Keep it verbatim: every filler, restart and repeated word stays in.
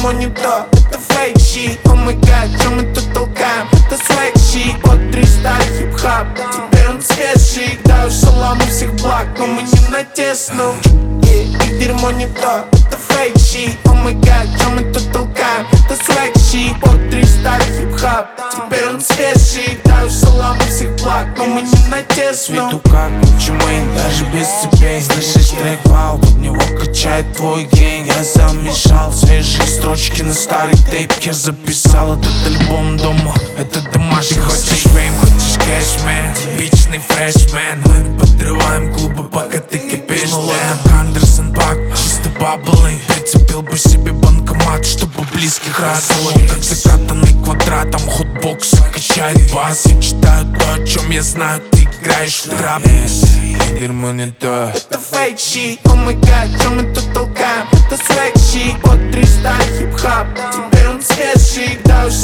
дерьмо не то, это фейк щит. О май гад, чё мы тут толкаем? Это свек щит. Под триста хип-хап, теперь он свежий. Даю шалам у всех благ, но мы не на тесну. Их дерьмо не то, это фейк щит. О май гад, чё мы тут толкаем? Это свек щит. Под триста хип-хап, теперь он свежий. Даю шалам у всех благ, но мы не на тесну. Свету как Чумейн, даже без цепей. Слышишь трек, вау, под него качает твой гейн. Я замешал свежие строчки на старый тейп. Я записал этот альбом дома, это домашний. Ты хочешь фейм, хочешь кэшмен, типичный фрешмен. Мы подрываем клубы, пока ты кипишь. Ну как Андерсон Пак, чисто баблы. Прицепил бы себе банкомат, чтобы близких радовать. Как закатанный квадратом хотбокс качает бас. Я читаю то, о чем я знаю, ты играешь в трап. Дерьмо не то, это фейк щит. О май гад, чё мы тут толкаем? Это свек щит. Под триста хип-хап, теперь он свежий. Даю